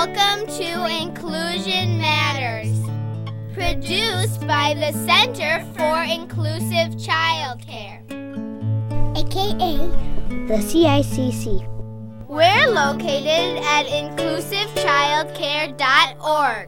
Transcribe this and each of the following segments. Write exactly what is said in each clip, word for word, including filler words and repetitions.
Welcome to Inclusion Matters, produced by the Center for Inclusive Childcare, aka the C I C C. We're located at inclusive childcare dot org.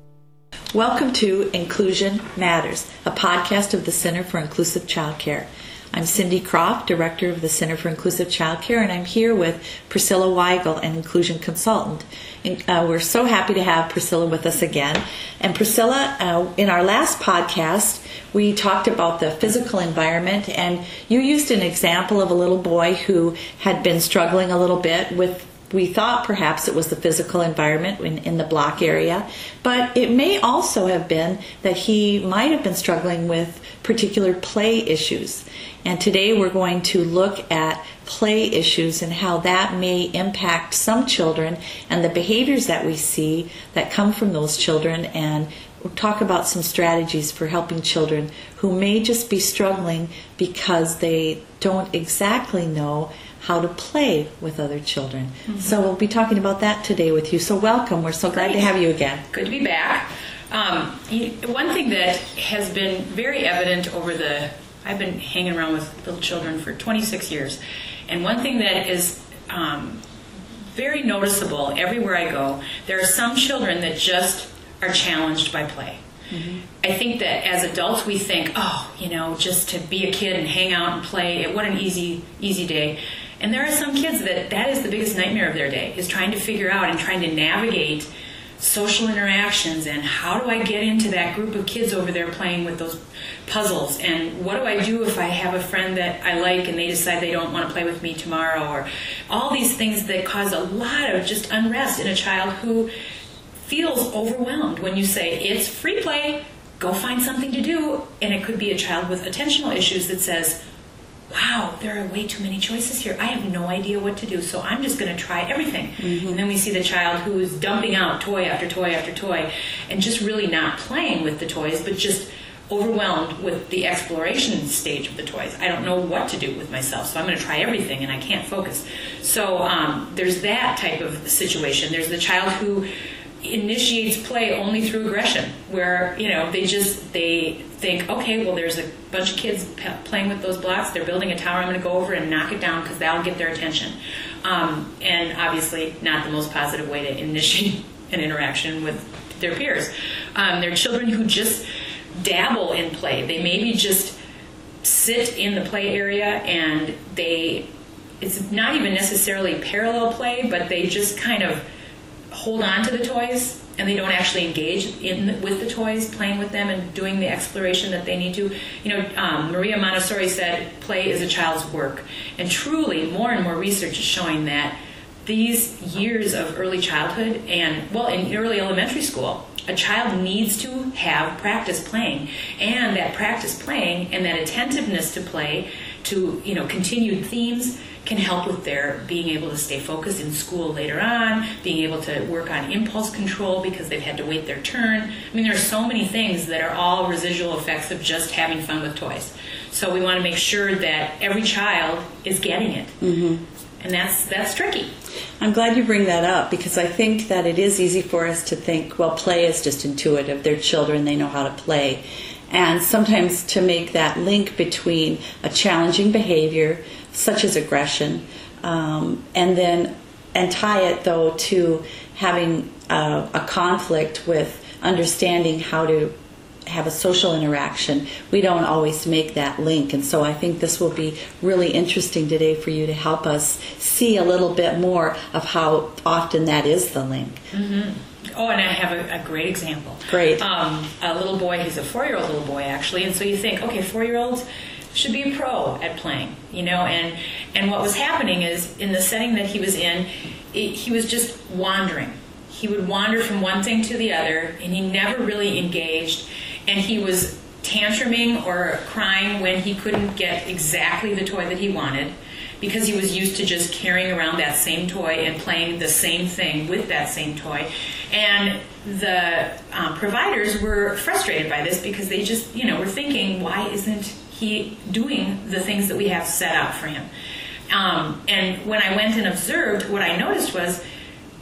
Welcome to Inclusion Matters, a podcast of the Center for Inclusive Childcare. I'm Cindy Croft, Director of the Center for Inclusive Childcare, and I'm here with Priscilla Weigel, an inclusion consultant. And, uh, we're so happy to have Priscilla with us again. And Priscilla, uh, in our last podcast, we talked about the physical environment, and you used an example of a little boy who had been struggling a little bit with, we thought perhaps it was the physical environment in, in the block area, but it may also have been that he might have been struggling with particular play issues. And today we're going to look at play issues and how that may impact some children and the behaviors that we see that come from those children, and we'll talk about some strategies for helping children who may just be struggling because they don't exactly know how to play with other children. Mm-hmm. So we'll be talking about that today with you. So welcome. We're so glad Great. to have you again. Good to be back. Um, one thing that has been very evident over the, I've been hanging around with little children for twenty-six years, and one thing that is um, very noticeable everywhere I go, there are some children that just are challenged by play. Mm-hmm. I think that as adults we think, oh, you know, just to be a kid and hang out and play, what an easy, easy day. And there are some kids that that is the biggest nightmare of their day, is trying to figure out and trying to navigate social interactions, and how do I get into that group of kids over there playing with those puzzles, and what do I do if I have a friend that I like and they decide they don't want to play with me tomorrow, or all these things that cause a lot of just unrest in a child who feels overwhelmed when you say, it's free play, go find something to do. And it could be a child with attentional issues that says, wow, there are way too many choices here. I have no idea what to do, so I'm just going to try everything. Mm-hmm. And then we see the child who is dumping out toy after toy after toy and just really not playing with the toys, but just overwhelmed with the exploration stage of the toys. I don't know what to do with myself, so I'm going to try everything, and I can't focus. So um, there's that type of situation. There's the child who initiates play only through aggression, where, you know, they just, they think, okay, well, there's a bunch of kids p- playing with those blocks, they're building a tower, I'm going to go over and knock it down because that'll get their attention. Um, and obviously not the most positive way to initiate an interaction with their peers. Um, there are children who just dabble in play. They maybe just sit in the play area, and they, it's not even necessarily parallel play, but they just kind of hold on to the toys, and they don't actually engage in with the toys, playing with them and doing the exploration that they need to. You know, um, Maria Montessori said, play is a child's work. And truly, more and more research is showing that these years of early childhood and, well, in early elementary school, a child needs to have practice playing. And that practice playing and that attentiveness to play, to, you know, continued themes, can help with their being able to stay focused in school later on, being able to work on impulse control because they've had to wait their turn. I mean, there are so many things that are all residual effects of just having fun with toys. So we want to make sure that every child is getting it. Mm-hmm. And that's that's tricky. I'm glad you bring that up, because I think that it is easy for us to think, well, play is just intuitive. They're children, they know how to play. And sometimes to make that link between a challenging behavior, such as aggression, um, and then and tie it, though, to having uh, a conflict with understanding how to have a social interaction, we don't always make that link. And so I think this will be really interesting today for you to help us see a little bit more of how often that is the link. Mm-hmm. Oh, and I have a, a great example. Great. Um, a little boy, he's a four-year-old little boy, actually, and so you think, okay, four-year-olds should be a pro at playing, you know, and and what was happening is, in the setting that he was in, it, he was just wandering. He would wander from one thing to the other, and he never really engaged, and he was tantruming or crying when he couldn't get exactly the toy that he wanted, because he was used to just carrying around that same toy and playing the same thing with that same toy. And the um, providers were frustrated by this, because they just, you know, were thinking, why isn't he doing the things that we have set out for him? Um, and when I went and observed, what I noticed was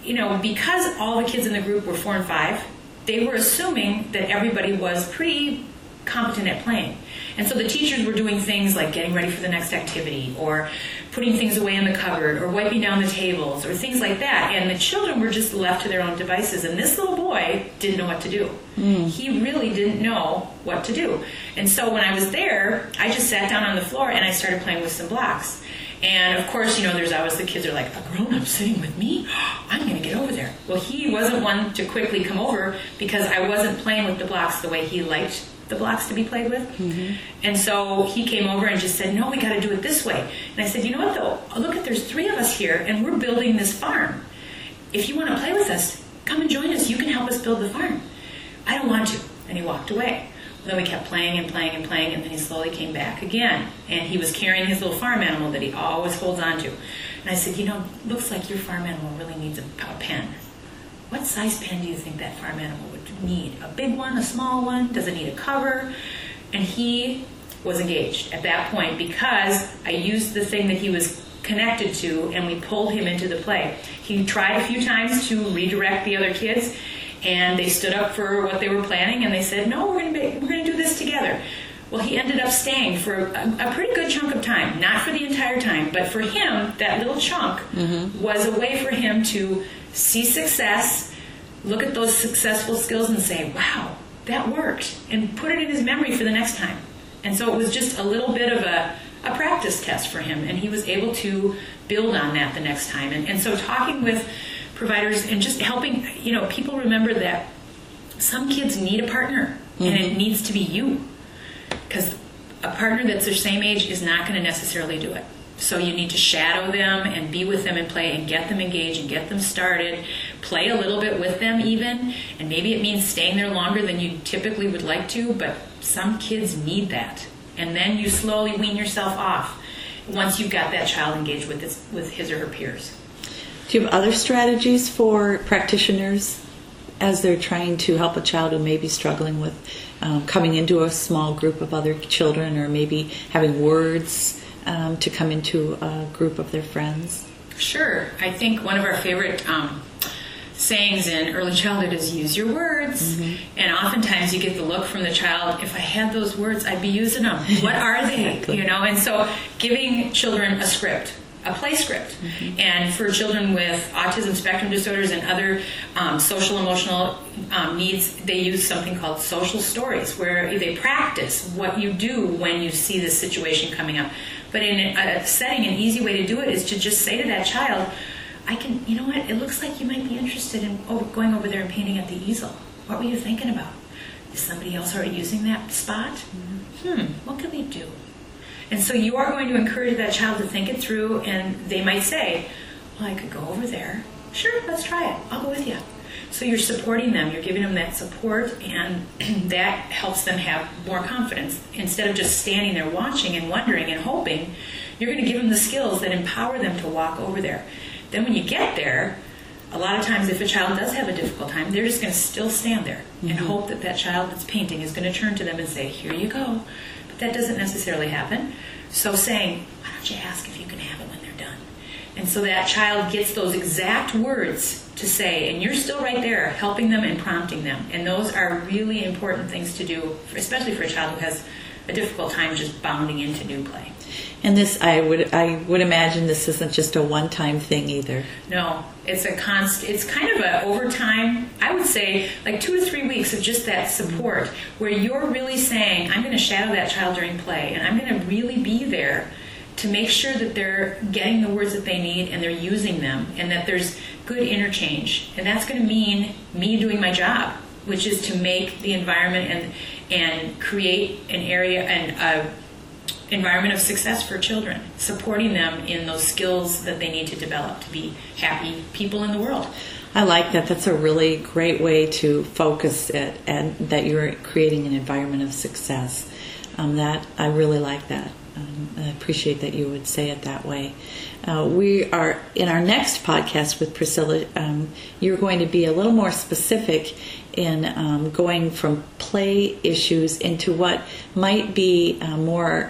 you know, because all the kids in the group were four and five, they were assuming that everybody was pretty competent at playing. And so the teachers were doing things like getting ready for the next activity, or putting things away in the cupboard, or wiping down the tables, or things like that. And the children were just left to their own devices. And this little boy didn't know what to do. Mm. He really didn't know what to do. And so when I was there, I just sat down on the floor and I started playing with some blocks. And of course, you know, there's always the kids are like, a grown-up sitting with me? I'm going to get over there. Well, he wasn't one to quickly come over because I wasn't playing with the blocks the way he liked the blocks to be played with. Mm-hmm. And so he came over and just said, no, we got to do it this way. And I said, you know what, though? Look, at there's three of us here, and we're building this farm. If you want to play with us, come and join us. You can help us build the farm. I don't want to. And he walked away. Then we kept playing and playing and playing, and then he slowly came back again. And he was carrying his little farm animal that he always holds on to. And I said, you know, looks like your farm animal really needs a, a pen. What size pen do you think that farm animal would need? A big one, a small one? Does it need a cover? And he was engaged at that point because I used the thing that he was connected to, and we pulled him into the play. He tried a few times to redirect the other kids, and they stood up for what they were planning, and they said, no, we're going to we're going to do this together. Well, he ended up staying for a, a pretty good chunk of time, not for the entire time, but for him, that little chunk mm-hmm. was a way for him to see success, look at those successful skills and say, wow, that worked, and put it in his memory for the next time. And so it was just a little bit of a, a practice test for him, and he was able to build on that the next time. And, and so talking with providers and just helping, you know, people remember that some kids need a partner, mm-hmm. and it needs to be you. Because a partner that's their same age is not going to necessarily do it. So you need to shadow them and be with them and play and get them engaged and get them started. Play a little bit with them even. And maybe it means staying there longer than you typically would like to, but some kids need that. And then you slowly wean yourself off once you've got that child engaged with his, with his or her peers. Do you have other strategies for practitioners as they're trying to help a child who may be struggling with um, coming into a small group of other children, or maybe having words um, to come into a group of their friends? Sure. I think one of our favorite um, sayings in early childhood is use your words. Mm-hmm. And oftentimes you get the look from the child, if I had those words, I'd be using them. What are they? Exactly. You know, and so giving children a script, a play script. Mm-hmm. And for children with autism spectrum disorders and other um, social emotional um, needs, they use something called social stories, where they practice what you do when you see this situation coming up. But in a setting, an easy way to do it is to just say to that child, I can, you know what, it looks like you might be interested in going over there and painting at the easel. What were you thinking about? Is somebody else already using that spot? Mm-hmm. Hmm, what could we do? And so you are going to encourage that child to think it through, and they might say, well, I could go over there. Sure, let's try it. I'll go with you. So you're supporting them. You're giving them that support, and that helps them have more confidence. Instead of just standing there watching and wondering and hoping, you're going to give them the skills that empower them to walk over there. Then when you get there, a lot of times if a child does have a difficult time, they're just going to still stand there mm-hmm. and hope that that child that's painting is going to turn to them and say, here you go. That doesn't necessarily happen. So saying, why don't you ask if you can have it when they're done? And so that child gets those exact words to say, and you're still right there helping them and prompting them. And those are really important things to do, especially for a child who has a difficult time just bounding into new play. And this, I would, I would imagine this isn't just a one-time thing either. No, it's a const. It's kind of a over time. I would say like two to three weeks of just that support, where you're really saying, I'm going to shadow that child during play, and I'm going to really be there to make sure that they're getting the words that they need and they're using them, and that there's good interchange. And that's going to mean me doing my job, which is to make the environment and and create an area and a environment of success for children, supporting them in those skills that they need to develop to be happy people in the world. I like that. That's a really great way to focus it, and that you're creating an environment of success. Um, that I really like that. Um, I appreciate that you would say it that way. Uh, we are in our next podcast with Priscilla. Um, you're going to be a little more specific in um, going from play issues into what might be uh, more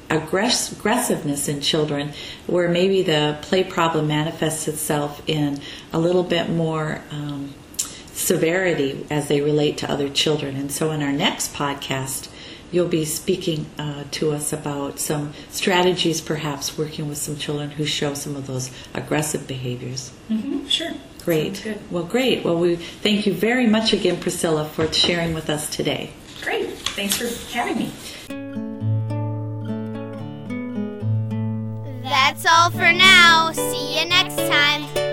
aggress- aggressiveness in children, where maybe the play problem manifests itself in a little bit more um, severity as they relate to other children. And so in our next podcast, you'll be speaking uh, to us about some strategies, perhaps working with some children who show some of those aggressive behaviors. Mm-hmm, sure. Great. Sounds good. Well, great. Well, we thank you very much again, Priscilla, for sharing with us today. Great. Thanks for having me. That's all for now. See you next time.